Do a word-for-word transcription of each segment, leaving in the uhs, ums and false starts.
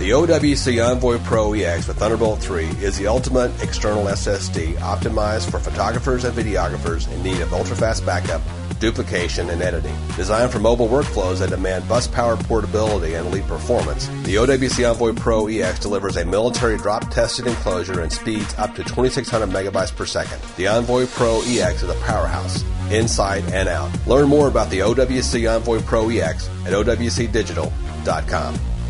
The O W C Envoy Pro E X with Thunderbolt three is the ultimate external S S D optimized for photographers and videographers in need of ultra-fast backup, duplication, and editing. Designed for mobile workflows that demand bus power portability and elite performance, the O W C Envoy Pro E X delivers a military drop-tested enclosure and speeds up to twenty-six hundred megabytes per second. The Envoy Pro E X is a powerhouse, inside and out. Learn more about the O W C Envoy Pro E X at O W C digital dot com.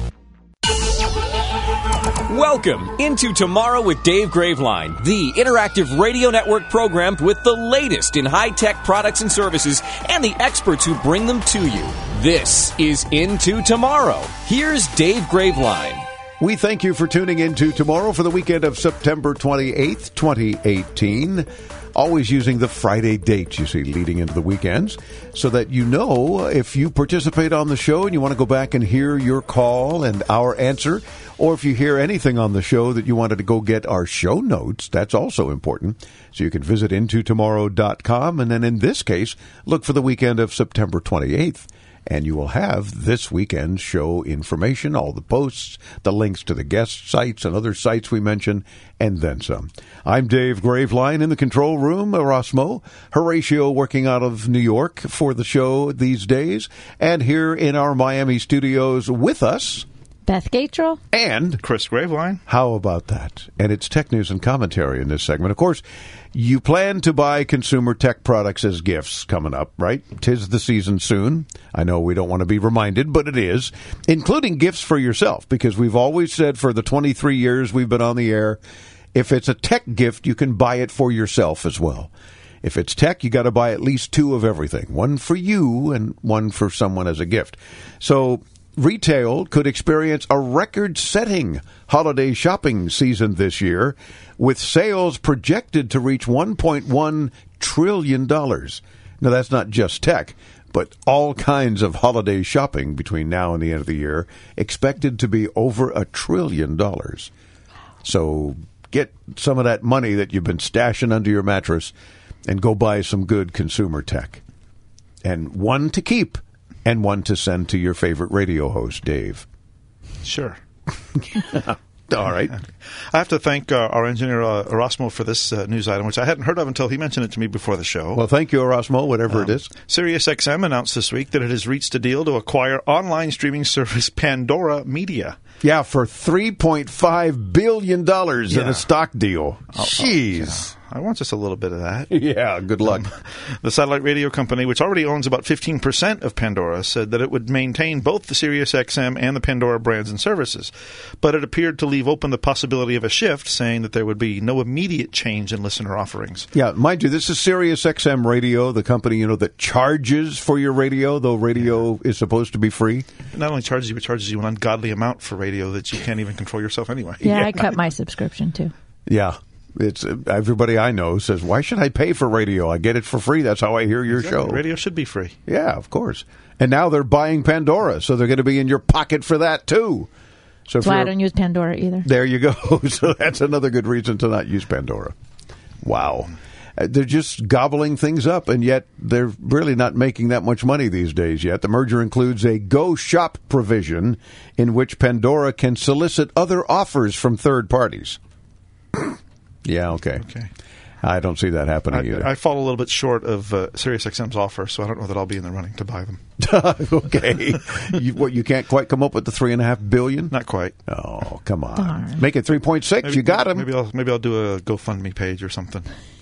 Welcome into Tomorrow with Dave Graveline, the interactive radio network program with the latest in high-tech products and services and the experts who bring them to you. This is Into Tomorrow. Here's Dave Graveline. We thank you for tuning into Tomorrow for the weekend of September twenty-eighth, twenty eighteen. Always using the Friday date, you see, leading into the weekends, so that you know if you participate on the show and you want to go back and hear your call and our answer, or if you hear anything on the show that you wanted to go get our show notes, that's also important. So you can visit into tomorrow dot com, and then in this case, look for the weekend of September twenty-eighth. And you will have this weekend's show information, all the posts, the links to the guest sites and other sites we mentioned, and then some. I'm Dave Graveline in the control room, Erasmo, Horatio working out of New York for the show these days, and here in our Miami studios with us, Beth Gatrell. And Chris Graveline. How about that? And it's tech news and commentary in this segment. Of course, you plan to buy consumer tech products as gifts coming up, right? 'Tis the season soon. I know we don't want to be reminded, but it is. Including gifts for yourself, because we've always said for the twenty-three years we've been on the air, if it's a tech gift, you can buy it for yourself as well. If it's tech, you got to buy at least two of everything. One for you and one for someone as a gift. So retail could experience a record-setting holiday shopping season this year, with sales projected to reach one point one trillion dollars. Now, that's not just tech, but all kinds of holiday shopping between now and the end of the year, expected to be over a trillion dollars. So get some of that money that you've been stashing under your mattress and go buy some good consumer tech. And one to keep. And one to send to your favorite radio host, Dave. Sure. All right. I have to thank uh, our engineer, uh, Erasmo, for this uh, news item, which I hadn't heard of until he mentioned it to me before the show. Well, thank you, Erasmo, whatever um, it is. SiriusXM announced this week that it has reached a deal to acquire online streaming service Pandora Media. Yeah, for three point five billion dollars yeah. in a stock deal. Oh, Jeez. Oh, yeah. I want just a little bit of that. Yeah, good luck. Um, the satellite radio company, which already owns about fifteen percent of Pandora, said that it would maintain both the SiriusXM and the Pandora brands and services. But it appeared to leave open the possibility of a shift, saying that there would be no immediate change in listener offerings. Yeah, mind you, this is SiriusXM Radio, the company, you know, that charges for your radio, though radio yeah. is supposed to be free. It not only charges you, it charges you an ungodly amount for radio that you can't even control yourself anyway. Yeah, yeah. I cut my subscription, too. Yeah. It's uh, everybody I know says, why should I pay for radio? I get it for free. That's how I hear your exactly. show. Radio should be free. Yeah, of course. And now they're buying Pandora, so they're going to be in your pocket for that, too. So that's why I don't use Pandora either. There you go. So that's another good reason to not use Pandora. Wow. Uh, they're just gobbling things up, and yet they're really not making that much money these days yet. The merger includes a Go Shop provision in which Pandora can solicit other offers from third parties. Yeah, okay. Okay. I don't see that happening I, either. I fall a little bit short of uh, SiriusXM's offer, so I don't know that I'll be in the running to buy them. Okay. you, what, you can't quite come up with the three and a half billion? Not quite. Oh, come on. Darn. Make it three point six. Maybe, you got him. Maybe I'll maybe I'll do a GoFundMe page or something.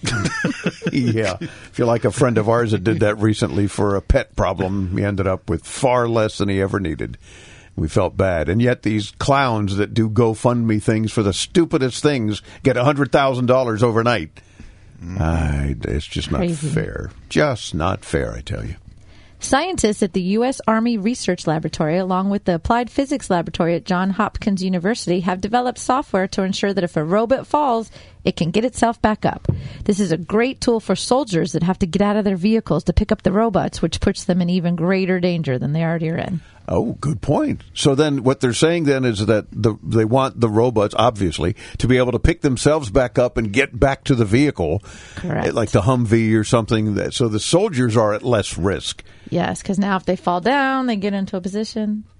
Yeah. If you're like a friend of ours that did that recently for a pet problem, he ended up with far less than he ever needed. We felt bad. And yet these clowns that do GoFundMe things for the stupidest things get one hundred thousand dollars overnight. Mm. I, it's just not Crazy. fair. Just not fair, I tell you. Scientists at the U S. Army Research Laboratory, along with the Applied Physics Laboratory at Johns Hopkins University, have developed software to ensure that if a robot falls, it can get itself back up. This is a great tool for soldiers that have to get out of their vehicles to pick up the robots, which puts them in even greater danger than they already are in. Oh, good point. So then what they're saying then is that the, they want the robots, obviously, to be able to pick themselves back up and get back to the vehicle. Correct. Like the Humvee or something. That, so the soldiers are at less risk. Yes, because now if they fall down, they get into a position.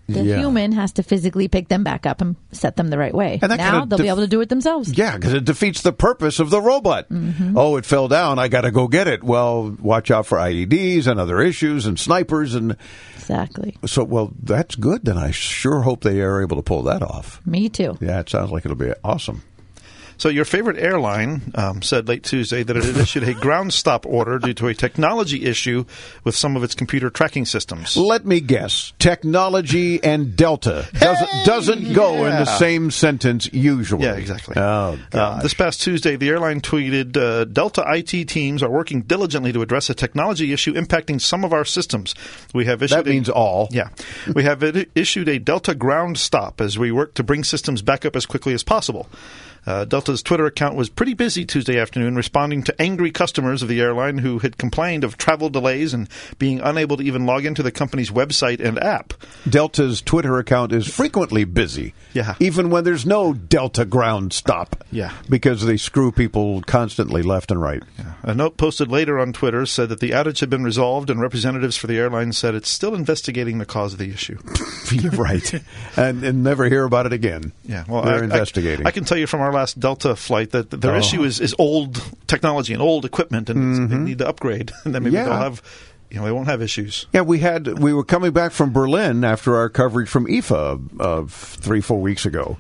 The Yeah. human has to physically pick them back up and set them the right way. And that now kinda they'll def- be able to do it themselves. Yeah, because it defeats the purpose of the robot. Mm-hmm. Oh, it fell down. I got to go get it. Well, watch out for I E Ds and other issues and snipers. And Exactly. so, well, that's good. Then I sure hope they are able to pull that off. Me too. Yeah, it sounds like it'll be awesome. So your favorite airline um, said late Tuesday that it had issued a ground stop order due to a technology issue with some of its computer tracking systems. Let me guess. Technology and Delta doesn't, Hey, doesn't go in the yeah. same sentence usually. Yeah, exactly. Oh, gosh. Um, this past Tuesday, the airline tweeted, uh, Delta I T teams are working diligently to address a technology issue impacting some of our systems. We have issued That means a, all. Yeah. We have i- issued a Delta ground stop as we work to bring systems back up as quickly as possible. Uh, Delta's Twitter account was pretty busy Tuesday afternoon responding to angry customers of the airline who had complained of travel delays and being unable to even log into the company's website and app. Delta's Twitter account is frequently busy. Yeah. Even when there's no Delta ground stop. Yeah. Because they screw people constantly left and right. A note posted later on Twitter said that the outage had been resolved, and representatives for the airline said it's still investigating the cause of the issue. You're right. And, and never hear about it again. Yeah, well, They're I, investigating. I, I can tell you from our last Delta flight that their Oh. issue is, is old technology and old equipment, and it's- they need to upgrade, and then maybe Yeah. they'll have, you know, they won't have issues. Yeah, we had we were coming back from Berlin after our coverage from I F A of three, four weeks ago,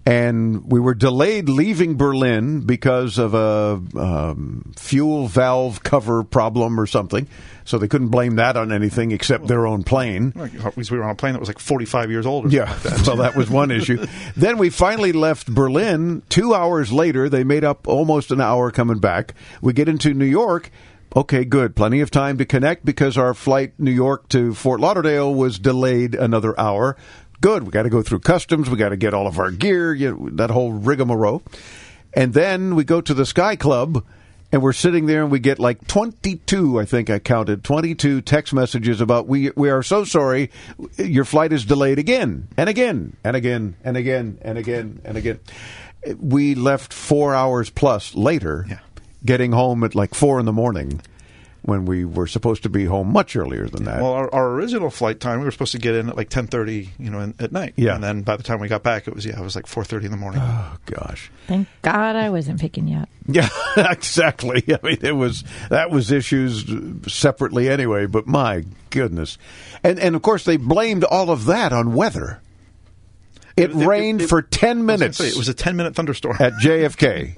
and we were delayed leaving Berlin because of a um, fuel valve cover problem or something. So they couldn't blame that on anything except their own plane. Like, we were on a plane that was like forty-five years old. Or Yeah, something like that. well, that was one issue. Then we finally left Berlin. Two hours later, they made up almost an hour coming back. We get into New York. Okay, good. Plenty of time to connect because our flight New York to Fort Lauderdale was delayed another hour. Good. We got to go through customs. We got to get all of our gear, you know, that whole rigmarole. And then we go to the Sky Club. And we're sitting there, and we get like twenty-two, I think I counted, twenty-two text messages about, we we are so sorry, your flight is delayed again, and again, and again, and again, and again, and again. We left four hours plus later, Yeah. getting home at like four in the morning, when we were supposed to be home much earlier than that. Well, our, our original flight time, we were supposed to get in at like ten thirty, you know, in, at night. Yeah. And then by the time we got back, it was, yeah, it was like four thirty in the morning. Oh, gosh. Thank God I wasn't picking you up. Yeah, exactly. I mean, it was that was issues separately anyway. But my goodness, and and of course they blamed all of that on weather. It, It- it- rained it- for ten I was gonna minutes say, it was a ten-minute thunderstorm. at J F K,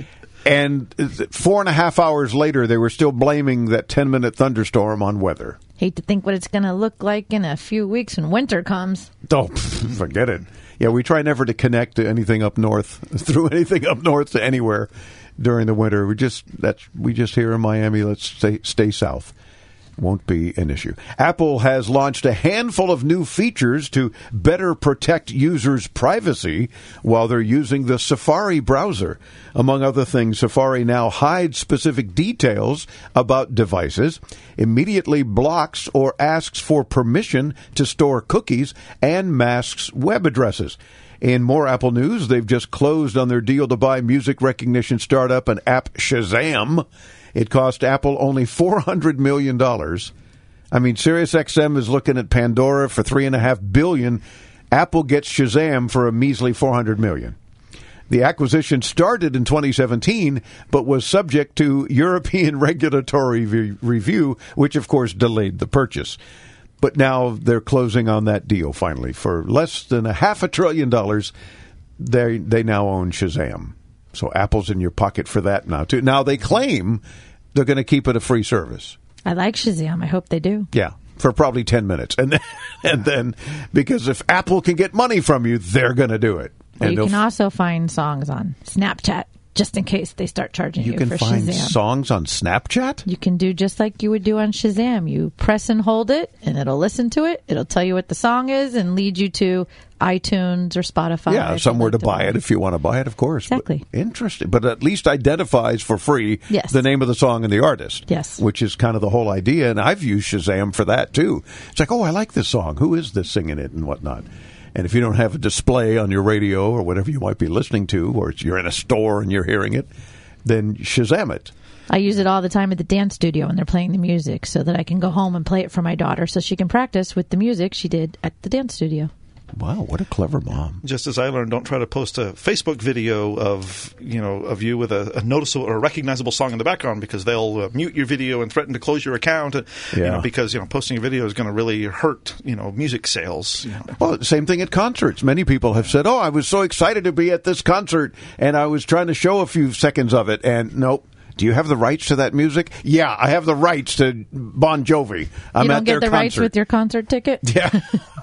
and four and a half hours later, they were still blaming that ten-minute thunderstorm on weather. Hate to think what it's going to look like in a few weeks when winter comes. Oh, forget it. Yeah, we try never to connect to anything up north, through anything up north to anywhere during the winter. We just that's we just here in Miami. Let's stay stay south. Won't be an issue. Apple has launched a handful of new features to better protect users' privacy while they're using the Safari browser. Among other things, Safari now hides specific details about devices, immediately blocks or asks for permission to store cookies, and masks web addresses. In more Apple news, they've just closed on their deal to buy music recognition startup and app Shazam. It cost Apple only four hundred million dollars. I mean, SiriusXM is looking at Pandora for three point five billion dollars. Apple gets Shazam for a measly four hundred million dollars. The acquisition started in twenty seventeen, but was subject to European regulatory re- review, which, of course, delayed the purchase. But now they're closing on that deal, finally. For less than a half a trillion dollars, they they now own Shazam. So Apple's in your pocket for that now, too. Now, they claim they're going to keep it a free service. I like Shazam. I hope they do. Yeah, for probably ten minutes. And then, and then because if Apple can get money from you, they're going to do it. Well, And you they'll can f- also find songs on Snapchat, just in case they start charging you, you can for find Shazam. songs on Snapchat? You can do just like you would do on Shazam. You press and hold it, and it'll listen to it. It'll tell you what the song is and lead you to iTunes or Spotify. Yeah, if somewhere you'd to like buy it if you want to buy it, of course. But Exactly. interesting. But at least identifies for free Yes. the name of the song and the artist. Yes. Which is kind of the whole idea. And I've used Shazam for that, too. It's like, oh, I like this song. Who is this singing it and whatnot? And if you don't have a display on your radio or whatever you might be listening to, or you're in a store and you're hearing it, then Shazam it. I use it all the time at the dance studio when they're playing the music so that I can go home and play it for my daughter so she can practice with the music she did at the dance studio. Wow, what a clever mom. Just as I learned, don't try to post a Facebook video of, you know, of you with a, a noticeable or a recognizable song in the background because they'll uh, mute your video and threaten to close your account. Uh, yeah. You know, because, you know, posting a video is going to really hurt, you know, music sales. You know. Well, same thing at concerts. Many people have said, oh, I was so excited to be at this concert and I was trying to show a few seconds of it and nope. Do you have the rights to that music? Yeah, I have the rights to Bon Jovi. I'm you don't at get their the concert. rights with your concert ticket? Yeah.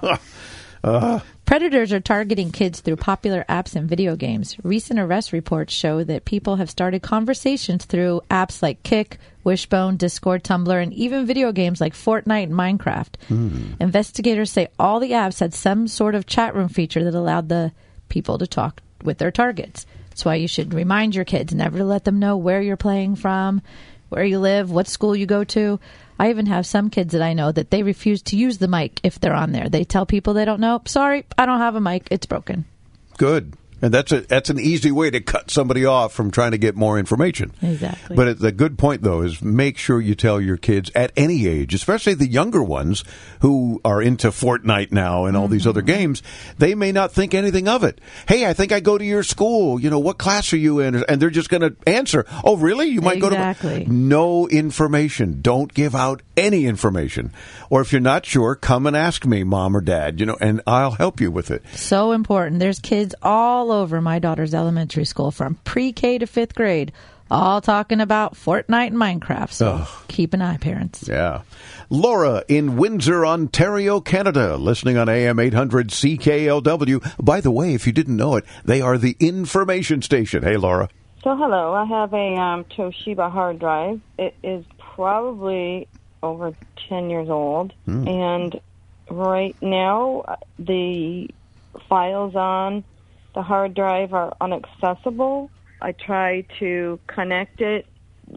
uh. Predators are targeting kids through popular apps and video games. Recent arrest reports show that people have started conversations through apps like Kik, Wishbone, Discord, Tumblr, and even video games like Fortnite and Minecraft. Mm. Investigators say all the apps had some sort of chat room feature that allowed the people to talk with their targets. That's why you should remind your kids never to let them know where you're playing from, where you live, what school you go to. I even have some kids that I know that they refuse to use the mic if they're on there. They tell people they don't know, sorry, I don't have a mic, it's broken. Good. And that's a that's an easy way to cut somebody off from trying to get more information. Exactly. But the good point, though, is make sure you tell your kids at any age, especially the younger ones who are into Fortnite now and all mm-hmm. these other games, they may not think anything of it. Hey, I think I go to your school. You know, what class are you in? And they're just going to answer, oh, really? You might exactly. go to... No information. Don't give out any information. Or if you're not sure, come and ask me, Mom or Dad, you know, and I'll help you with it. So important. There's kids all over my daughter's elementary school from pre-K to fifth grade, all talking about Fortnite and Minecraft. So Ugh. keep an eye, parents. Yeah. Laura in Windsor, Ontario, Canada, listening on A M eight hundred C K L W. By the way, if you didn't know it, they are the information station. Hey, Laura. So, hello. I have a um, Toshiba hard drive. It is probably over ten years old. Mm. And right now, the files on the hard drive are inaccessible. I try to connect it,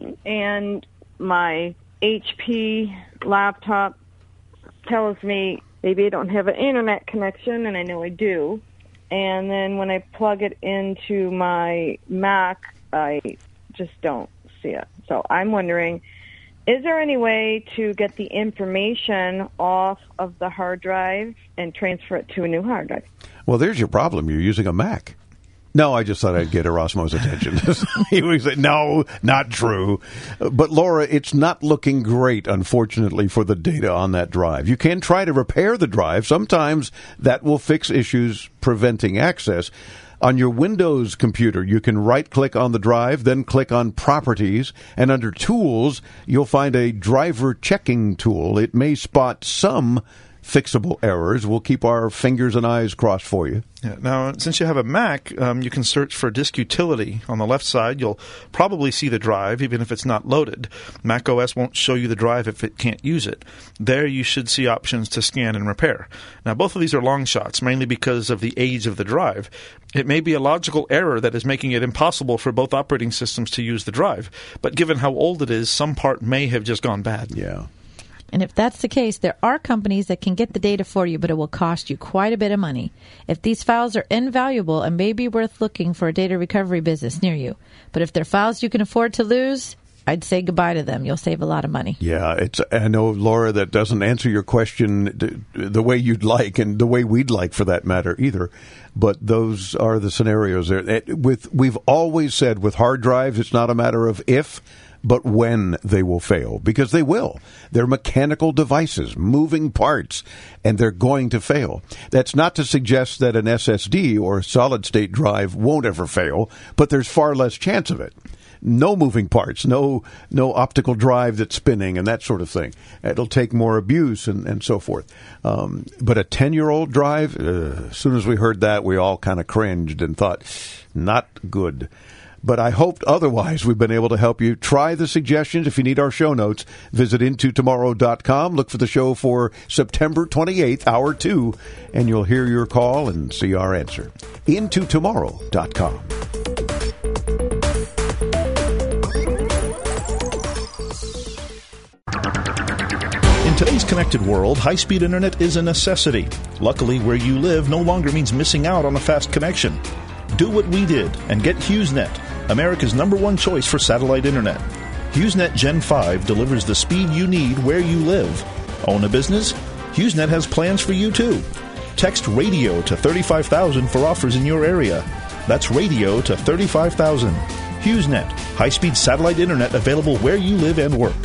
and my H P laptop tells me maybe I don't have an internet connection, and I know I do. And then when I plug it into my Mac, I just don't see it. So I'm wondering, is there any way to get the information off of the hard drive and transfer it to a new hard drive? Well, there's your problem. You're using a Mac. No, I just thought I'd get Erasmo's attention. He was like, no, not true. But, Laura, it's not looking great, unfortunately, for the data on that drive. You can try to repair the drive. Sometimes that will fix issues preventing access. On your Windows computer, you can right-click on the drive, then click on Properties, and under Tools, you'll find a driver checking tool. It may spot some fixable errors. We'll keep our fingers and eyes crossed for you. Yeah. Now, since you have a Mac, um, you can search for Disk Utility. On the left side, you'll probably see the drive, even if it's not loaded. Mac O S won't show you the drive if it can't use it. There, you should see options to scan and repair. Now, both of these are long shots, mainly because of the age of the drive. It may be a logical error that is making it impossible for both operating systems to use the drive. But given how old it is, some part may have just gone bad. Yeah. And if that's the case, there are companies that can get the data for you, but it will cost you quite a bit of money. If these files are invaluable, it may be worth looking for a data recovery business near you. But if they're files you can afford to lose, I'd say goodbye to them. You'll save a lot of money. Yeah, it's. I know, Laura, that doesn't answer your question the way you'd like and the way we'd like, for that matter, either. But those are the scenarios there. With we've always said with hard drives, it's not a matter of if, but when they will fail, because they will. They're mechanical devices, moving parts, and they're going to fail. That's not to suggest that an S S D or a solid-state drive won't ever fail, but there's far less chance of it. No moving parts, no no optical drive that's spinning and that sort of thing. It'll take more abuse and, and so forth. Um, but a ten-year-old drive, uh, as soon as we heard that, we all kind of cringed and thought, not good. But I hoped otherwise. We've been able to help you. Try the suggestions. If you need our show notes, visit into tomorrow dot com. Look for the show for September twenty-eighth, hour two, and you'll hear your call and see our answer. into tomorrow dot com. In today's connected world, high-speed internet is a necessity. Luckily, where you live no longer means missing out on a fast connection. Do what we did and get HughesNet, America's number one choice for satellite internet. HughesNet Gen five delivers the speed you need where you live. Own a business? HughesNet has plans for you too. Text RADIO to thirty-five thousand for offers in your area. That's RADIO to thirty-five thousand. HughesNet, high-speed satellite internet available where you live and work.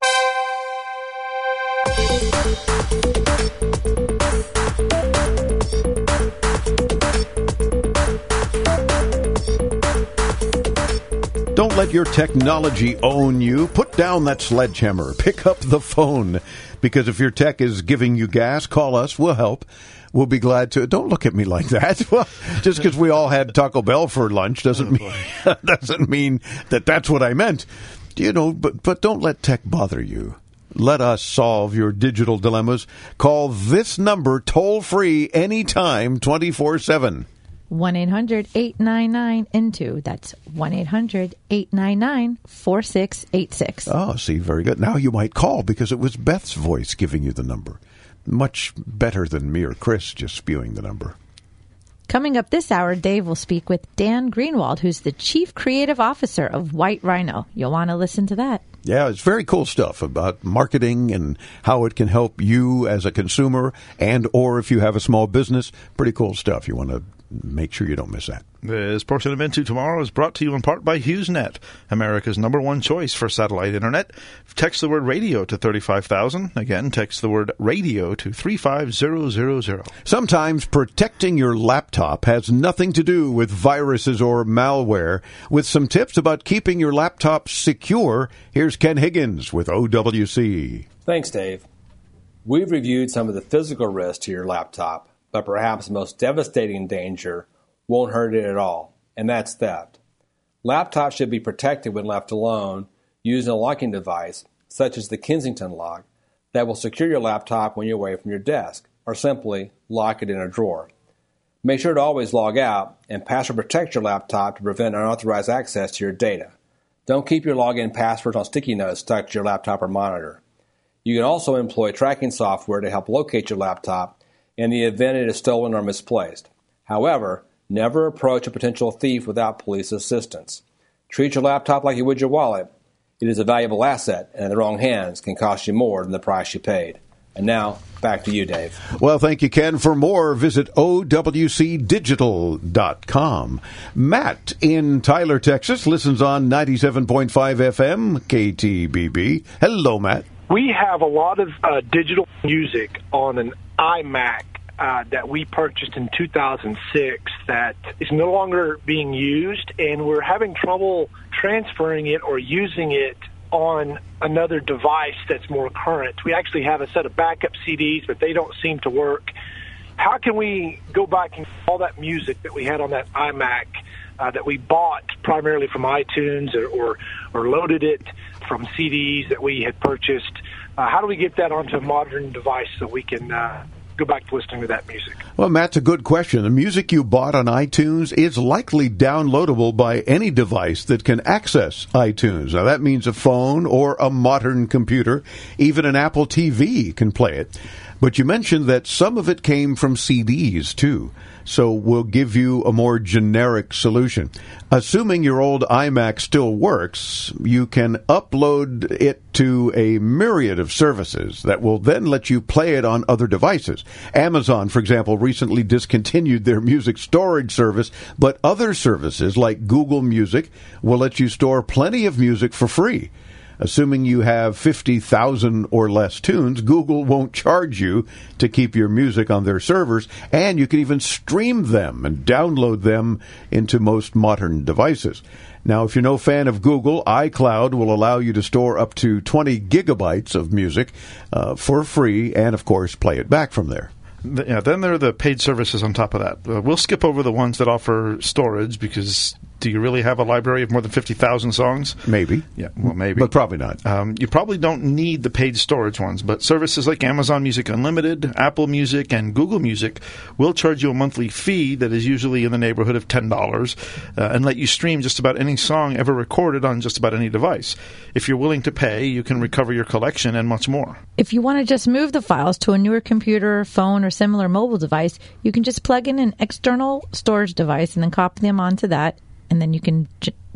Don't let your technology own you. Put down that sledgehammer. Pick up the phone. Because if your tech is giving you gas, call us. We'll help. We'll be glad to. Don't look at me like that. Well, just because we all had Taco Bell for lunch doesn't oh, mean doesn't mean that that's what I meant. You know, but but don't let tech bother you. Let us solve your digital dilemmas. Call this number toll free anytime, twenty-four seven. one eight hundred eight nine nine N two. That's one eight hundred eight nine nine four six eight six. Oh, see, very good. Now you might call because it was Beth's voice giving you the number. Much better than me or Chris just spewing the number. Coming up this hour, Dave will speak with Dan Greenwald, who's the Chief Creative Officer of White Rhino. You'll want to listen to that. Yeah, it's very cool stuff about marketing and how it can help you as a consumer and or if you have a small business. Pretty cool stuff. You want to make sure you don't miss that. This portion of Into Tomorrow is brought to you in part by HughesNet, America's number one choice for satellite internet. Text the word radio to thirty-five thousand. Again, text the word radio to three five zero zero zero. Sometimes protecting your laptop has nothing to do with viruses or malware. With some tips about keeping your laptop secure, here's Ken Higgins with O W C. Thanks, Dave. We've reviewed some of the physical risks to your laptop, but perhaps the most devastating danger won't hurt it at all, and that's theft. Laptops should be protected when left alone using a locking device, such as the Kensington lock, that will secure your laptop when you're away from your desk, or simply lock it in a drawer. Make sure to always log out and password protect your laptop to prevent unauthorized access to your data. Don't keep your login passwords on sticky notes stuck to your laptop or monitor. You can also employ tracking software to help locate your laptop in the event it is stolen or misplaced. However, never approach a potential thief without police assistance. Treat your laptop like you would your wallet. It is a valuable asset, and in the wrong hands can cost you more than the price you paid. And now, back to you, Dave. Well, thank you, Ken. For more, visit O W C digital dot com. Matt in Tyler, Texas, listens on ninety-seven point five F M, K T B B. Hello, Matt. We have a lot of uh, digital music on an iMac uh, that we purchased in two thousand six that is no longer being used, and we're having trouble transferring it or using it on another device that's more current. We actually have a set of backup C Ds, but they don't seem to work. How can we go back and all that music that we had on that iMac uh, that we bought primarily from iTunes or, or, or loaded it from C Ds that we had purchased? Uh, how do we get that onto a modern device so we can uh, go back to listening to that music? Well, Matt, a good question. The music you bought on iTunes is likely downloadable by any device that can access iTunes. Now, that means a phone or a modern computer. Even an Apple T V can play it. But you mentioned that some of it came from C Ds, too. So we'll give you a more generic solution. Assuming your old iMac still works, you can upload it to a myriad of services that will then let you play it on other devices. Amazon, for example, recently discontinued their music storage service, but other services like Google Music will let you store plenty of music for free. Assuming you have fifty thousand or less tunes, Google won't charge you to keep your music on their servers, and you can even stream them and download them into most modern devices. Now, if you're no fan of Google, iCloud will allow you to store up to twenty gigabytes of music uh, for free and, of course, play it back from there. Yeah, then there are the paid services on top of that. Uh, we'll skip over the ones that offer storage because do you really have a library of more than fifty thousand songs? Maybe. Yeah, well, maybe. But probably not. Um, you probably don't need the paid storage ones, but services like Amazon Music Unlimited, Apple Music, and Google Music will charge you a monthly fee that is usually in the neighborhood of ten dollars uh, and let you stream just about any song ever recorded on just about any device. If you're willing to pay, you can recover your collection and much more. If you want to just move the files to a newer computer, phone, or similar mobile device, you can just plug in an external storage device and then copy them onto that. And then you can j-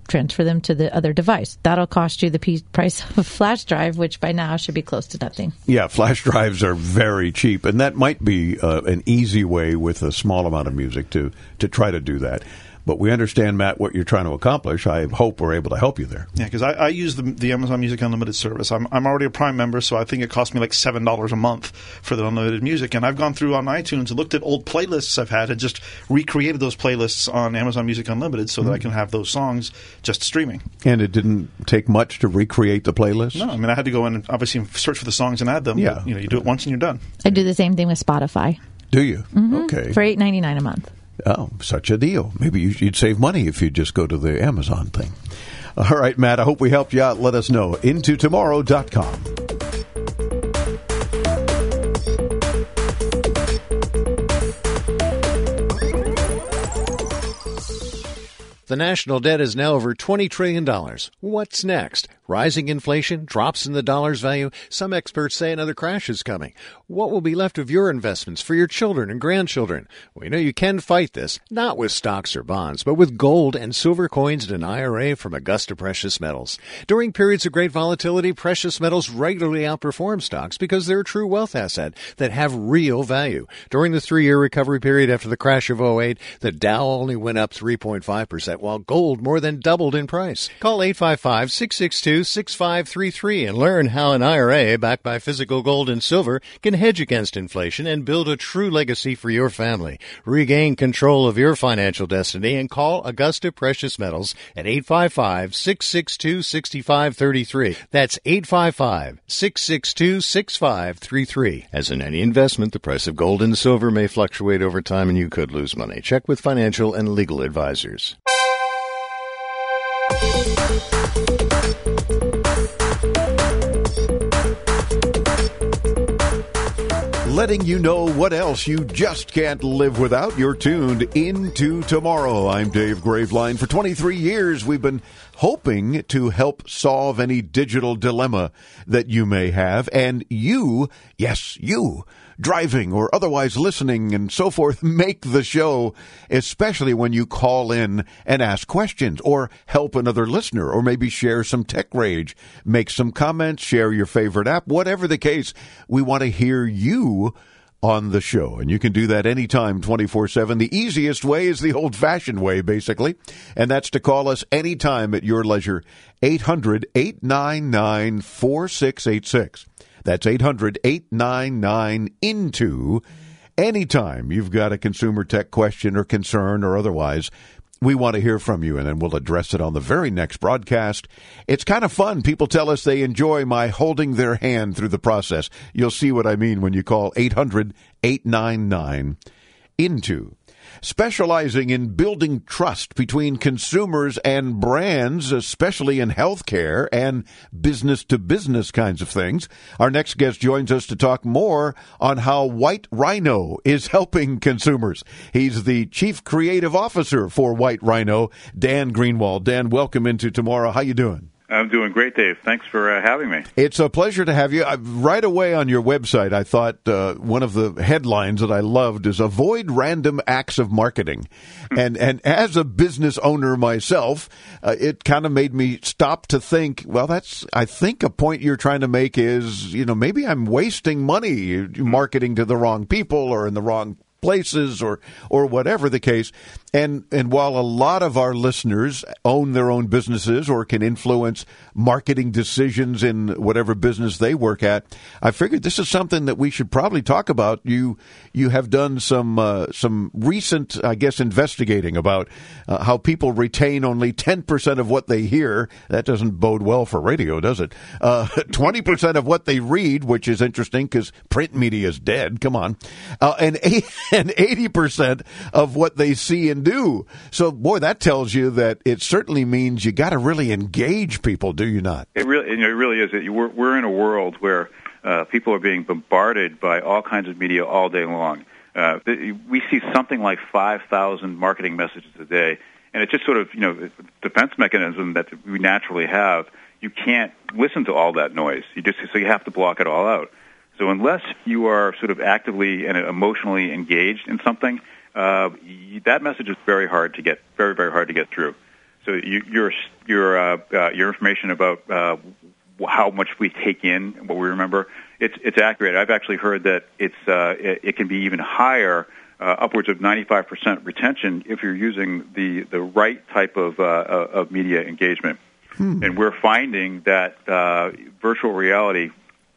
transfer them to the other device. That'll cost you the piece, price of a flash drive, which by now should be close to nothing. Yeah, flash drives are very cheap, and that might be uh, an easy way with a small amount of music to, to try to do that. But we understand, Matt, what you're trying to accomplish. I hope we're able to help you there. Yeah, because I, I use the, the Amazon Music Unlimited service. I'm, I'm already a Prime member, so I think it costs me like seven dollars a month for the unlimited music. And I've gone through on iTunes and looked at old playlists I've had and just recreated those playlists on Amazon Music Unlimited so mm. that I can have those songs just streaming. And it didn't take much to recreate the playlist? No, I mean, I had to go in and obviously search for the songs and add them. Yeah. But, you know, you do it once and you're done. I do the same thing with Spotify. Do you? Mm-hmm. Okay. For eight ninety-nine a month. Oh, such a deal. Maybe you'd save money if you just go to the Amazon thing. All right, Matt, I hope we helped you out. Let us know. into tomorrow dot com. The national debt is now over twenty trillion dollars. What's next? Rising inflation, drops in the dollar's value. Some experts say another crash is coming. What will be left of your investments for your children and grandchildren? We know you can fight this, not with stocks or bonds, but with gold and silver coins and an I R A from Augusta Precious Metals. During periods of great volatility, precious metals regularly outperform stocks because they're a true wealth asset that have real value. During the three-year recovery period after the crash of oh eight, the Dow only went up three point five percent, while gold more than doubled in price. Call eight five five, six six two, six five three three and learn how an I R A backed by physical gold and silver can hedge against inflation and build a true legacy for your family. Regain control of your financial destiny and call Augusta Precious Metals at eight five five, six six two, six five three three. That's eight five five, six six two, six five three three. As in any investment, the price of gold and silver may fluctuate over time and you could lose money. Check with financial and legal advisors. Letting you know what else you just can't live without. You're tuned into tomorrow. I'm Dave Graveline. For twenty-three years, we've been hoping to help solve any digital dilemma that you may have. And you, yes, you, driving or otherwise listening and so forth, make the show, especially when you call in and ask questions or help another listener or maybe share some tech rage, make some comments, share your favorite app, whatever the case. We want to hear you on the show, and you can do that anytime, twenty-four seven. The easiest way is the old-fashioned way, basically, and that's to call us anytime at your leisure, eight hundred, eight nine nine, four six eight six. That's eight hundred, eight nine nine, into. Anytime you've got a consumer tech question or concern or otherwise, we want to hear from you, and then we'll address it on the very next broadcast. It's kind of fun. People tell us they enjoy my holding their hand through the process. You'll see what I mean when you call eight hundred, eight nine nine, into. Specializing in building trust between consumers and brands, especially in healthcare and business-to-business kinds of things. Our next guest joins us to talk more on how White Rhino is helping consumers. He's the Chief Creative Officer for White Rhino, Dan Greenwald. Dan, welcome into tomorrow. How you doing? I'm doing great, Dave. Thanks for uh, having me. It's a pleasure to have you. I, right away on your website, I thought uh, one of the headlines that I loved is avoid random acts of marketing. and and as a business owner myself, uh, it kind of made me stop to think, well, that's, I think a point you're trying to make is, you know, maybe I'm wasting money marketing to the wrong people or in the wrong places or or whatever the case. And and while a lot of our listeners own their own businesses or can influence marketing decisions in whatever business they work at, I figured this is something that we should probably talk about. You you have done some uh, some recent, I guess, investigating about uh, how people retain only ten percent of what they hear. That doesn't bode well for radio, does it? Uh, twenty percent of what they read, which is interesting because print media is dead. Come on. Uh, and eight, and eighty percent of what they see and do. So, boy, that tells you that it certainly means you got to really engage people, do you not? It really, you know, it really is. We're, we're in a world where uh, people are being bombarded by all kinds of media all day long. Uh, we see something like five thousand marketing messages a day, and it's just sort of, you know, defense mechanism that we naturally have. You can't listen to all that noise. You just so you have to block it all out. So unless you are sort of actively and emotionally engaged in something, uh, that message is very hard to get, very, very hard to get through. So you, your your uh, uh, your information about uh, how much we take in, what we remember, it's it's accurate. I've actually heard that it's uh, it, it can be even higher, uh, upwards of ninety-five percent retention if you're using the, the right type of uh, of media engagement. Hmm. And we're finding that uh, virtual reality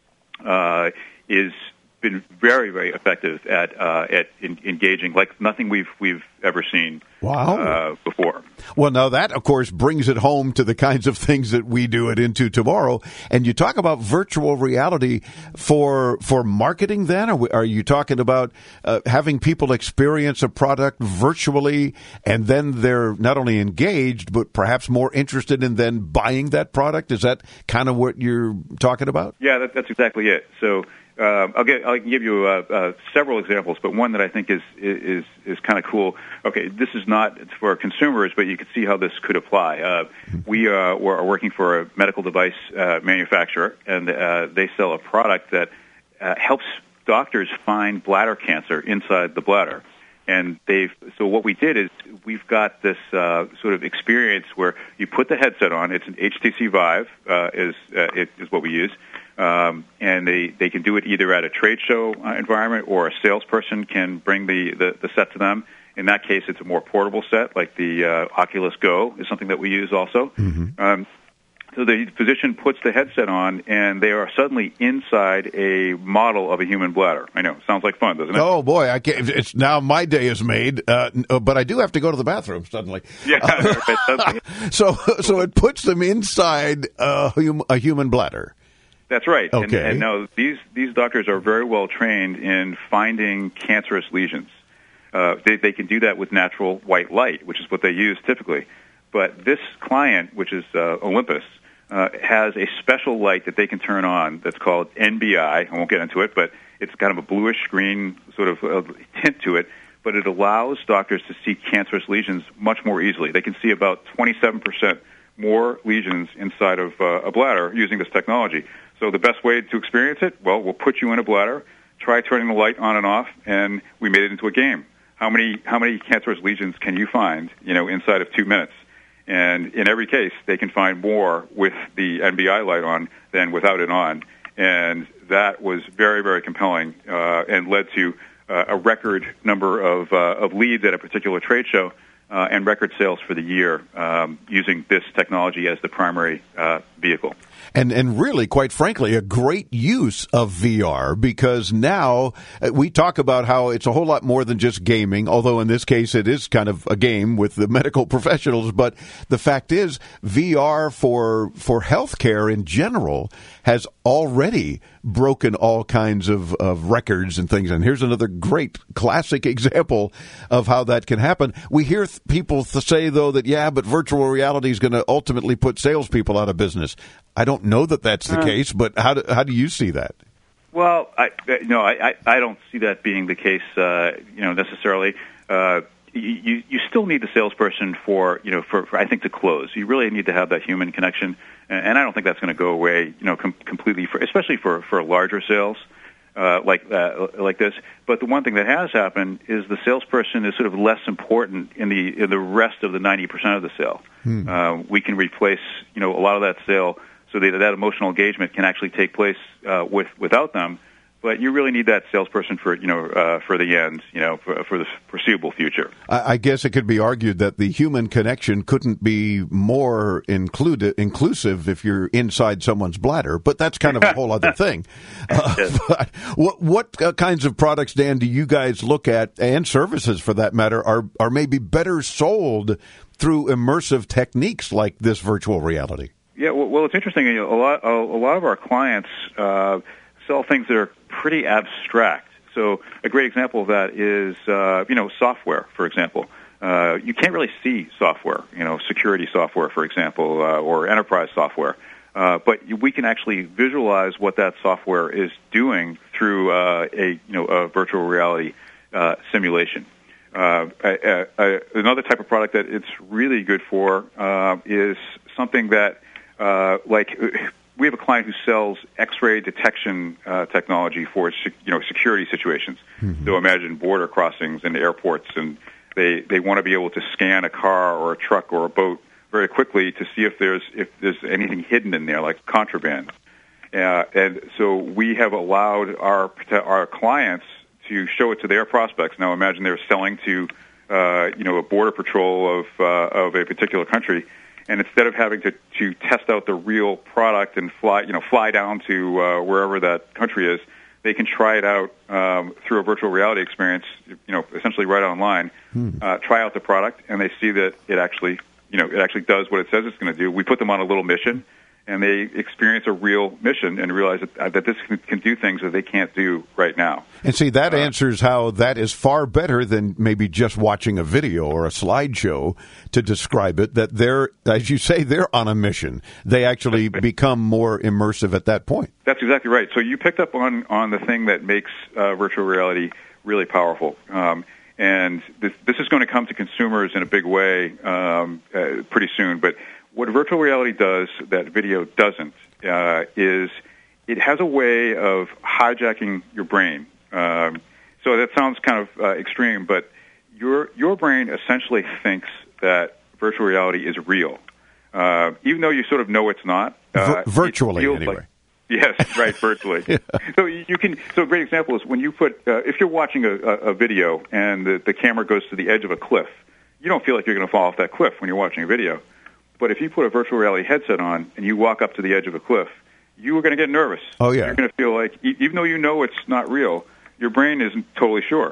uh, is been very, very effective at uh, at in, engaging like nothing we've we've ever seen wow. uh, before. Well, now that, of course, brings it home to the kinds of things that we do at Into Tomorrow. And you talk about virtual reality for for marketing then? Are, we, are you talking about uh, having people experience a product virtually and then they're not only engaged, but perhaps more interested in then buying that product? Is that kind of what you're talking about? Yeah, that, that's exactly it. So Uh, I'll, get, I'll give you uh, uh, several examples, but one that I think is is is kind of cool. Okay, this is not for consumers, but you can see how this could apply. Uh, we uh, are working for a medical device uh, manufacturer, and uh, they sell a product that uh, helps doctors find bladder cancer inside the bladder. And they've so what we did is we've got this uh, sort of experience where you put the headset on. It's an H T C Vive uh, is uh, it, is what we use. Um, and they, they can do it either at a trade show uh, environment or a salesperson can bring the, the, the set to them. In that case, it's a more portable set, like the uh, Oculus Go is something that we use also. Mm-hmm. Um, so the physician puts the headset on, and they are suddenly inside a model of a human bladder. I know, sounds like fun, doesn't it? Oh boy, I can't, it's now my day is made, uh, but I do have to go to the bathroom suddenly. Yeah, uh, so so it puts them inside a, hum, a human bladder. That's right. Okay. And, and no, these these doctors are very well trained in finding cancerous lesions. Uh, they, they can do that with natural white light, which is what they use typically. But this client, which is uh, Olympus, uh, has a special light that they can turn on that's called N B I. I won't get into it, but it's kind of a bluish green sort of uh, tint to it. But it allows doctors to see cancerous lesions much more easily. They can see about twenty-seven percent more lesions inside of uh, a bladder using this technology. So the best way to experience it, well, we'll put you in a bladder, try turning the light on and off, and we made it into a game. How many how many cancerous lesions can you find, you know, inside of two minutes? And in every case, they can find more with the N B I light on than without it on. And that was very, very compelling uh, and led to uh, a record number of, uh, of leads at a particular trade show uh, and record sales for the year um, using this technology as the primary uh, vehicle. And and really, quite frankly, a great use of V R, because now we talk about how it's a whole lot more than just gaming, although in this case it is kind of a game with the medical professionals. But the fact is, V R for for healthcare in general has already broken all kinds of, of records and things. And here's another great classic example of how that can happen. We hear th- people th- say, though, that, yeah, but virtual reality is going to ultimately put salespeople out of business. I don't know that that's the uh, case, but how do, how do you see that? Well, I, no, I, I don't see that being the case, uh, you know, necessarily. Uh, you, you still need the salesperson for, you know, for, for I think to close. You really need to have that human connection, and, and I don't think that's going to go away, you know, com- completely, for, especially for, for larger sales uh, like uh, like this. But the one thing that has happened is the salesperson is sort of less important in the in the rest of the ninety percent of the sale. Hmm. Uh, we can replace, you know, a lot of that sale. So that, that emotional engagement can actually take place uh, with without them, but you really need that salesperson for you know uh, for the end, you know, for, for the foreseeable future. I, I guess it could be argued that the human connection couldn't be more included inclusive if you're inside someone's bladder, but that's kind of a whole other thing. Uh, yes. But what what uh, kinds of products, Dan, do you guys look at, and services for that matter, are are maybe better sold through immersive techniques like this virtual reality? Yeah, well, well, it's interesting. You know, a lot, a, a lot of our clients uh, sell things that are pretty abstract. So, a great example of that is, uh, you know, software. For example, uh, you can't really see software. You know, security software, for example, uh, or enterprise software. Uh, but we can actually visualize what that software is doing through uh, a, you know, a virtual reality uh, simulation. Uh, uh, uh, another type of product that it's really good for uh, is something that. Uh, like we have a client who sells X-ray detection uh, technology for you know security situations. Mm-hmm. So imagine border crossings in airports, and they, they want to be able to scan a car or a truck or a boat very quickly to see if there's if there's anything hidden in there, like contraband. Uh, and so we have allowed our our clients to show it to their prospects. Now, imagine they're selling to uh, you know a border patrol of uh, of a particular country, and instead of having to, to test out the real product and fly you know fly down to uh, wherever that country is, they can try it out um, through a virtual reality experience. You know, essentially right online. Hmm. Uh, try out the product, and they see that it actually you know it actually does what it says it's going to do. We put them on a little mission, and they experience a real mission and realize that, uh, that this can, can do things that they can't do right now. And see, that uh, answers how that is far better than maybe just watching a video or a slideshow to describe it, that they're, as you say, they're on a mission. They actually become more immersive at that point. That's exactly right. So you picked up on, on the thing that makes uh, virtual reality really powerful. Um, and this, this is going to come to consumers in a big way um, uh, pretty soon, but what virtual reality does that video doesn't uh, is it has a way of hijacking your brain. Um, so that sounds kind of uh, extreme, but your your brain essentially thinks that virtual reality is real, uh, even though you sort of know it's not. Uh, Vir- virtually, it anyway. Like, yes, right, virtually. Yeah. So you can. So a great example is when you put uh, if you're watching a, a, a video and the, the camera goes to the edge of a cliff, you don't feel like you're going to fall off that cliff when you're watching a video. But if you put a virtual reality headset on and you walk up to the edge of a cliff, you are going to get nervous. Oh, yeah. You're going to feel like, even though you know it's not real, your brain isn't totally sure.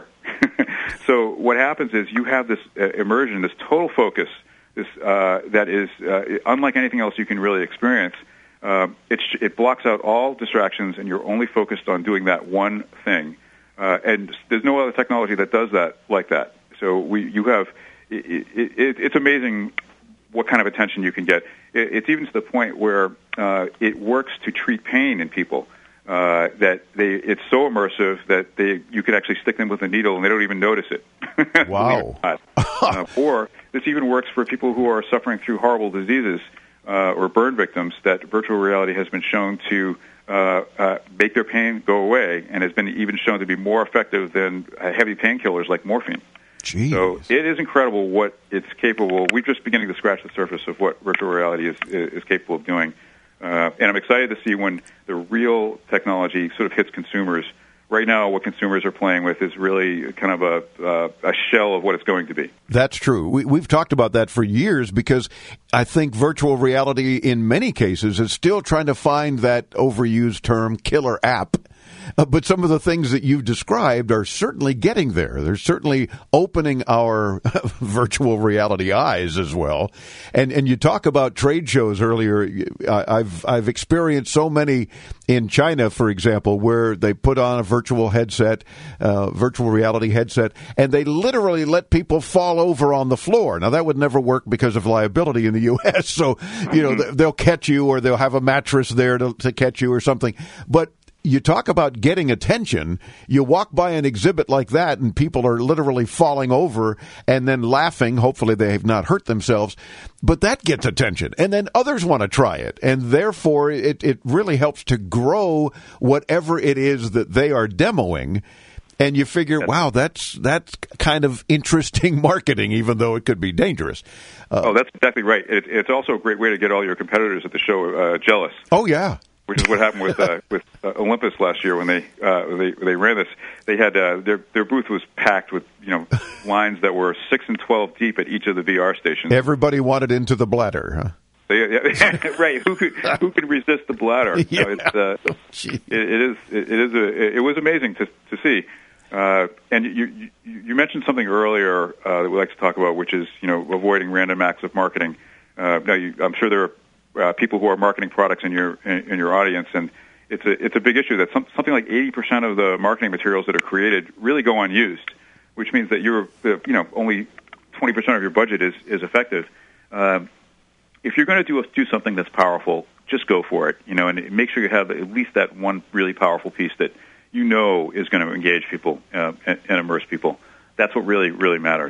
So what happens is you have this uh, immersion, this total focus, this uh, that is uh, unlike anything else you can really experience. Uh, it, it blocks out all distractions, and you're only focused on doing that one thing. Uh, and there's no other technology that does that like that. So we, you have, it, it, it, it's amazing what kind of attention you can get. It's even to the point where uh, it works to treat pain in people. Uh, that they, it's so immersive that they, you could actually stick them with a needle and they don't even notice it. Wow. uh, or this even works for people who are suffering through horrible diseases uh, or burn victims. That virtual reality has been shown to uh, uh, make their pain go away, and has been even shown to be more effective than uh, heavy painkillers like morphine. Jeez. So it is incredible what it's capable. We're just beginning to scratch the surface of what virtual reality is is capable of doing. Uh, and I'm excited to see when the real technology sort of hits consumers. Right now, what consumers are playing with is really kind of a, uh, a shell of what it's going to be. That's true. We, we've talked about that for years because I think virtual reality in many cases is still trying to find that overused term killer app. Uh, but some of the things that you've described are certainly getting there. They're certainly opening our virtual reality eyes as well. And and you talk about trade shows earlier. I've I've experienced so many in China, for example, where they put on a virtual headset, uh, virtual reality headset, and they literally let people fall over on the floor. Now, that would never work because of liability in the U S. So, you know, they'll catch you, or they'll have a mattress there to, to catch you or something. But you talk about getting attention. You walk by an exhibit like that and people are literally falling over and then laughing. Hopefully they have not hurt themselves, but that gets attention. And then others want to try it. And therefore it, it really helps to grow whatever it is that they are demoing. And you figure, wow, that's that's kind of interesting marketing, even though it could be dangerous. Uh, oh, that's exactly right. It, it's also a great way to get all your competitors at the show uh, jealous. Oh, yeah. Which is what happened with uh, with uh, Olympus last year when they uh, they they ran this. They had uh, their their booth was packed with you know lines that were six and twelve deep at each of the V R stations. Everybody wanted into the bladder, huh? They, yeah, right? Who could who can resist the bladder? Yeah. You know, it's, uh, it, it is it is a, it was amazing to to see. Uh, and you, you you mentioned something earlier uh, that we like to talk about, which is you know avoiding random acts of marketing. Uh, now, you, I'm sure there are Uh, people who are marketing products in your in, in your audience, and it's a it's a big issue that some, something like eighty percent of the marketing materials that are created really go unused, which means that you're uh, you know only twenty percent of your budget is is effective. Um, if you're going to do a, do something that's powerful, just go for it, you know, and make sure you have at least that one really powerful piece that you know is going to engage people uh, and, and immerse people. That's what really really matters.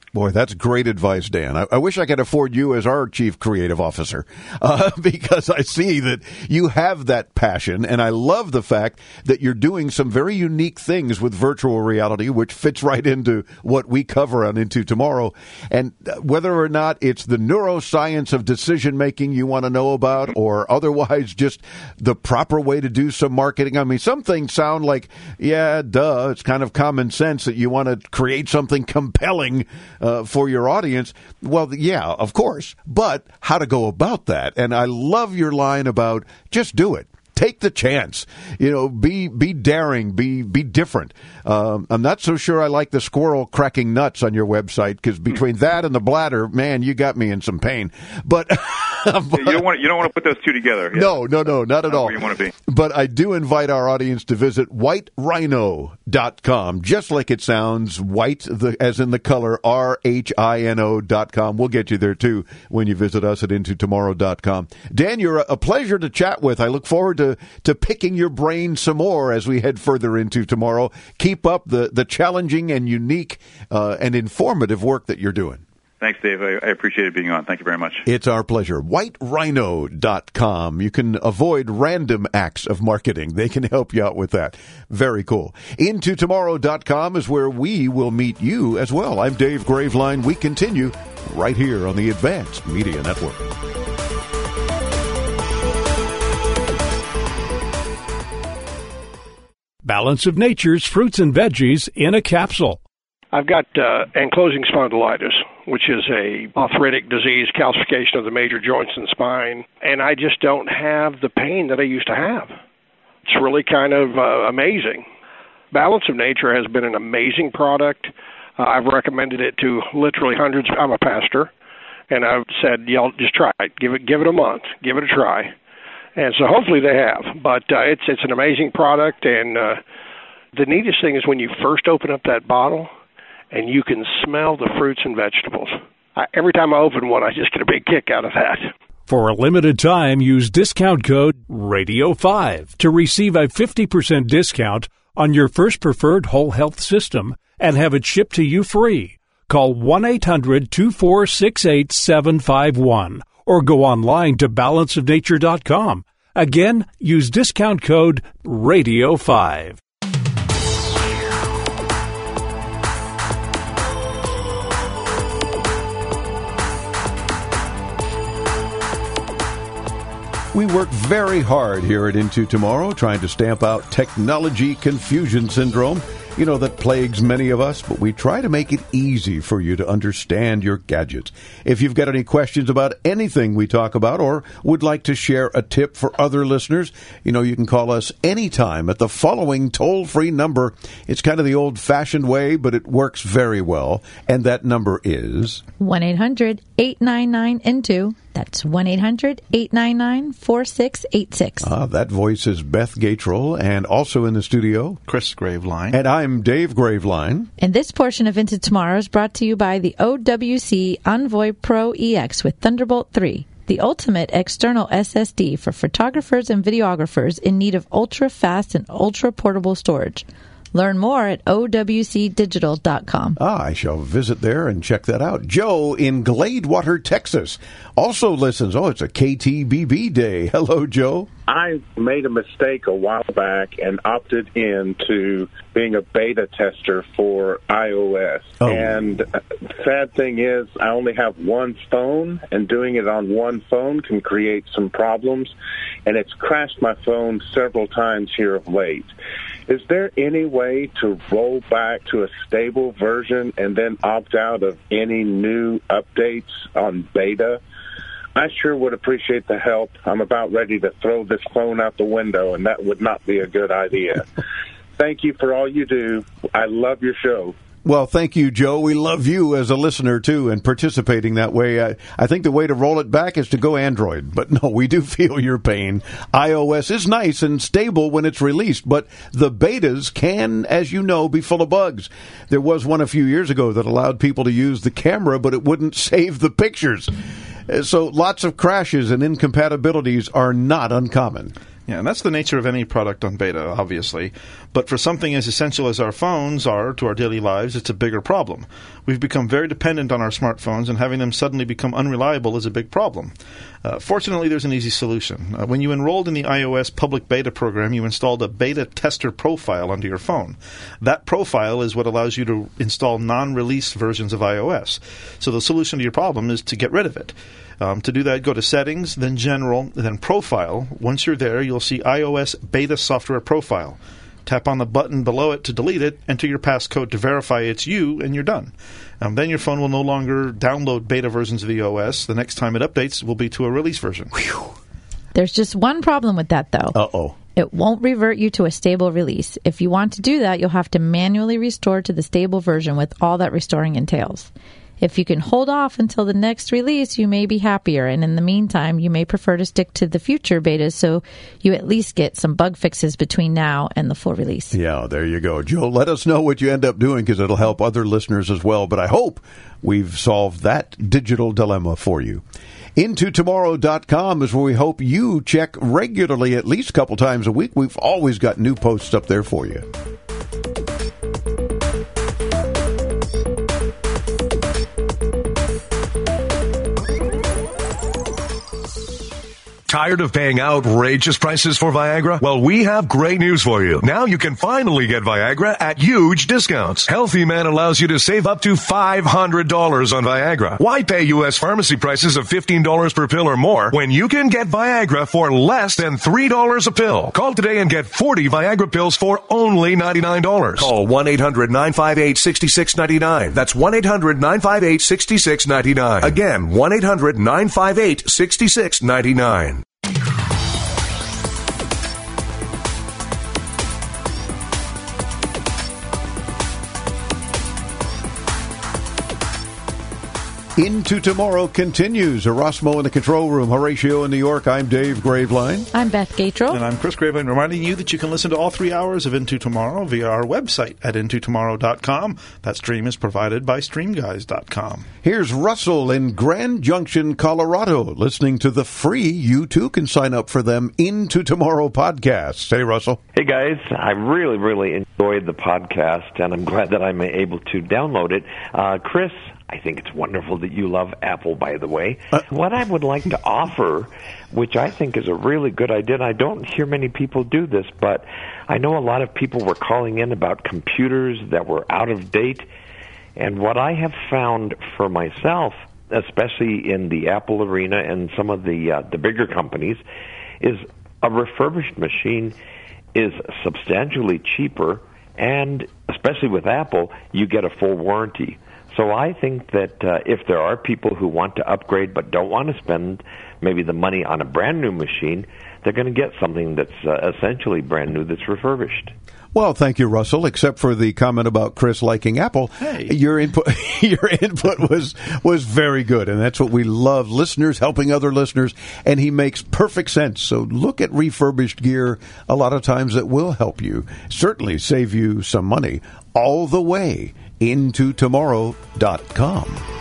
Boy, that's great advice, Dan. I, I wish I could afford you as our chief creative officer uh, because I see that you have that passion, and I love the fact that you're doing some very unique things with virtual reality, which fits right into what we cover on Into Tomorrow. And whether or not it's the neuroscience of decision-making you want to know about or otherwise just the proper way to do some marketing. I mean, some things sound like, yeah, duh, it's kind of common sense that you want to create something compelling Uh, for your audience. Well, yeah, of course, but how to go about that. And I love your line about just do it. Take the chance. You know, be be daring, be be different. Um, I'm not so sure I like the squirrel cracking nuts on your website, because between that and the bladder, man, you got me in some pain. But, but you don't want you don't want to put those two together. Yeah. No, no, no, not at Not all. where you want to be. But I do invite our audience to visit white rhino dot com, just like it sounds, white the, as in the color, R H I N O dot com. We'll get you there too when you visit us at into tomorrow dot com. Dan, you're a, a pleasure to chat with. I look forward to to picking your brain some more as we head further into tomorrow. Keep up the, the challenging and unique uh, and informative work that you're doing. Thanks, Dave. I, I appreciate being on. Thank you very much. It's our pleasure. white rhino dot com. You can avoid random acts of marketing. They can help you out with that. Very cool. into tomorrow dot com is where we will meet you as well. I'm Dave Graveline. We continue right here on the Advanced Media Network. Balance of Nature's fruits and veggies in a capsule. I've got uh, ankylosing spondylitis, which is a arthritic disease, calcification of the major joints and spine, and I just don't have the pain that I used to have. It's really kind of uh, amazing. Balance of Nature has been an amazing product. Uh, I've recommended it to literally hundreds. I'm a pastor, and I've said, y'all just try it. Give it, give it a month. Give it a try. And so hopefully they have. But uh, it's it's an amazing product, and uh, the neatest thing is when you first open up that bottle and you can smell the fruits and vegetables. I, every time I open one, I just get a big kick out of that. For a limited time, use discount code radio five to receive a fifty percent discount on your first preferred whole health system and have it shipped to you free. Call one eight hundred two four six eight seven five one or go online to balance of nature dot com. Again, use discount code radio five. We work very hard here at Into Tomorrow trying to stamp out technology confusion syndrome, you know, that plagues many of us, but we try to make it easy for you to understand your gadgets. If you've got any questions about anything we talk about or would like to share a tip for other listeners, you know, you can call us anytime at the following toll-free number. It's kind of the old-fashioned way, but it works very well, and that number is one eight hundred eight nine nine I N T O. That's one eight hundred eight nine nine four six eight six. Ah, that voice is Beth Gatrell, and also in the studio, Chris Graveline. And I'm Dave Graveline. And this portion of Into Tomorrow is brought to you by the O W C Envoy Pro E X with Thunderbolt three, the ultimate external S S D for photographers and videographers in need of ultra-fast and ultra-portable storage. Learn more at O W C digital dot com. Ah, I shall visit there and check that out. Joe in Gladewater, Texas, also listens. Oh, it's a K T B B day. Hello, Joe. I made a mistake a while back and opted into being a beta tester for iOS. Oh. And uh, sad thing is, I only have one phone, and doing it on one phone can create some problems. And it's crashed my phone several times here of late. Is there any way to roll back to a stable version and then opt out of any new updates on beta? I sure would appreciate the help. I'm about ready to throw this phone out the window, and that would not be a good idea. Thank you for all you do. I love your show. Well, thank you, Joe. We love you as a listener, too, and participating that way. I, I think the way to roll it back is to go Android. But no, we do feel your pain. iOS is nice and stable when it's released, but the betas can, as you know, be full of bugs. There was one a few years ago that allowed people to use the camera, but it wouldn't save the pictures. So lots of crashes and incompatibilities are not uncommon. Yeah, and that's the nature of any product on beta, obviously. But for something as essential as our phones are to our daily lives, it's a bigger problem. We've become very dependent on our smartphones, and having them suddenly become unreliable is a big problem. Uh, fortunately, there's an easy solution. Uh, when you enrolled in the iOS public beta program, you installed a beta tester profile onto your phone. That profile is what allows you to install non-release versions of iOS. So the solution to your problem is to get rid of it. Um, to do that, go to Settings, then General, then Profile. Once you're there, you'll see iOS Beta Software Profile. Tap on the button below it to delete it, enter your passcode to verify it's you, and you're done. Um, then your phone will no longer download beta versions of the O S. The next time it updates will be to a release version. Whew. There's just one problem with that, though. Uh-oh. It won't revert you to a stable release. If you want to do that, you'll have to manually restore to the stable version with all that restoring entails. If you can hold off until the next release, you may be happier. And in the meantime, you may prefer to stick to the future betas so you at least get some bug fixes between now and the full release. Yeah, there you go. Joe, let us know what you end up doing because it'll help other listeners as well. But I hope we've solved that digital dilemma for you. into tomorrow dot com is where we hope you check regularly, at least a couple times a week. We've always got new posts up there for you. Tired of paying outrageous prices for Viagra? Well, we have great news for you. Now you can finally get Viagra at huge discounts. Healthy Man allows you to save up to five hundred dollars on Viagra. Why pay U S pharmacy prices of fifteen dollars per pill or more when you can get Viagra for less than three dollars a pill? Call today and get forty Viagra pills for only ninety-nine dollars. Call one eight hundred nine five eight six six nine nine. That's one eight hundred nine five eight six six nine nine. Again, one eight hundred nine five eight six six nine nine. Into Tomorrow continues. Erasmo in the control room, Horatio in New York. I'm Dave Graveline. I'm Beth Gatro. And I'm Chris Graveline, reminding you that you can listen to all three hours of Into Tomorrow via our website at into tomorrow dot com. That stream is provided by stream guys dot com. Here's Russell in Grand Junction, Colorado, listening to the free, you too can sign up for them, Into Tomorrow podcast. Hey, Russell. Hey, guys. I really, really enjoyed the podcast, and I'm glad that I'm able to download it. Uh, Chris, I think it's wonderful that you love Apple, by the way. Uh, what I would like to offer, which I think is a really good idea, and I don't hear many people do this, but I know a lot of people were calling in about computers that were out of date. And what I have found for myself, especially in the Apple arena and some of the uh, the bigger companies, is a refurbished machine is substantially cheaper, and especially with Apple, you get a full warranty. So I think that uh, if there are people who want to upgrade but don't want to spend maybe the money on a brand new machine, they're going to get something that's uh, essentially brand new that's refurbished. Well, thank you, Russell. Except for the comment about Chris liking Apple, hey. your input your input was was very good, and that's what we love: listeners helping other listeners. And he makes perfect sense. So look at refurbished gear. A lot of times it will help you, certainly save you some money. All the way into tomorrow dot com.